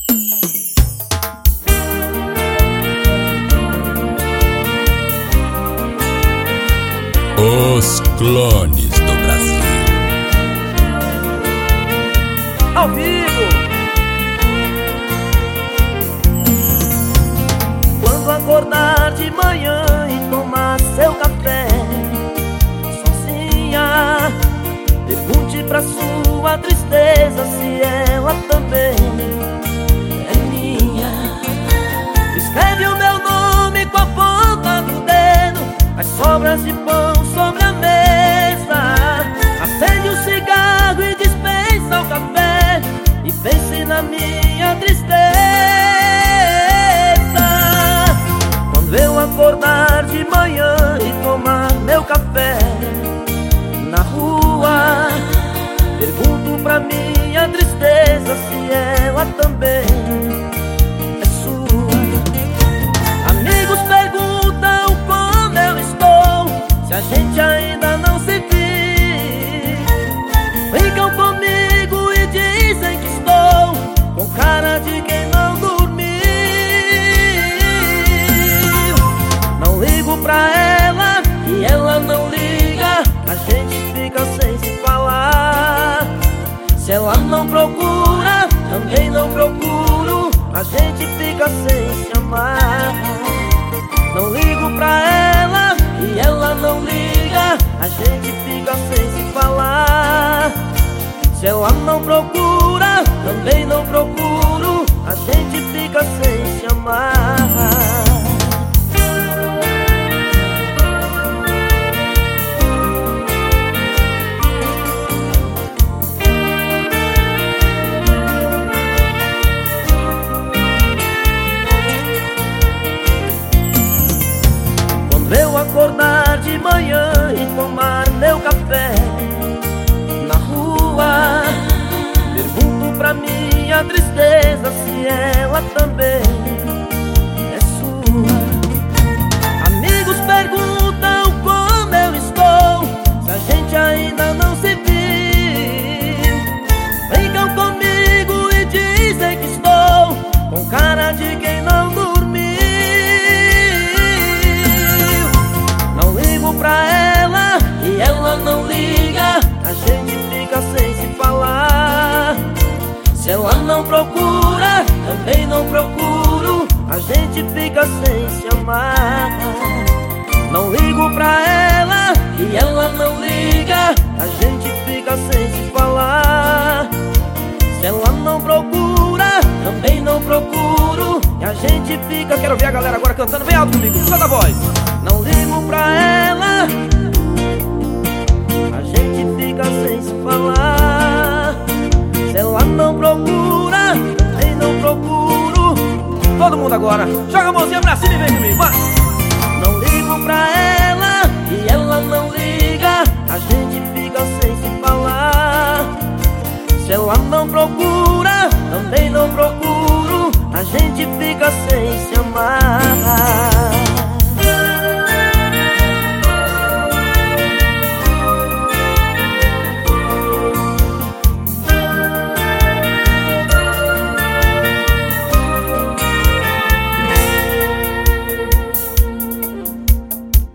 Os clones do Brasil. Ao vivo. Quando acordar de manhã e tomar seu café sozinha, pergunte pra sua tristeza se ela também é minha. Escreve o meu nome com a ponta do dedo, as sobras de pão sobre a mesa. Acende um cigarro e dispensa o café, e pense na minha tristeza. Quando eu acordar de manhã e tomar meu café na rua, pergunto pra minha tristeza se ela também é sua. Amigos perguntam como eu estou, se a gente ainda não se viu. Brincam comigo e dizem que estou com cara de quem não dormiu. Não ligo pra ela e ela não liga, a gente fica sem se falar. Se ela não procura, também não procuro, a gente fica sem se amar. Não ligo pra ela e ela não liga, a gente fica sem se falar. Se ela não procura, também não procuro, a gente fica sem se amar. Quando eu acordar de manhã e tomar meu café na rua, pergunto pra minha tristeza se ela também é sua. Amigos perguntam como eu estou, se a gente ainda não se viu. Brincam comigo e dizem que estou com cara de quem não dormiu. Não ligo pra ela e ela não liga, a gente fica sem se falar. Se ela não procura, também não procuro, a gente fica sem se amar. Não ligo pra ela e ela não liga, a gente fica sem se falar. Se ela não procura, também não procuro, e a gente fica... Quero ver a galera agora cantando bem alto comigo, solta a voz. Não ligo pra ela, a gente fica sem se falar. Se ela não procura, também não procuro. Todo mundo agora, joga a mãozinha pra cima e vem comigo, vai. Não ligo pra ela e ela não liga, a gente fica sem se falar. Se ela não procura, também não procuro, a gente fica sem se amar.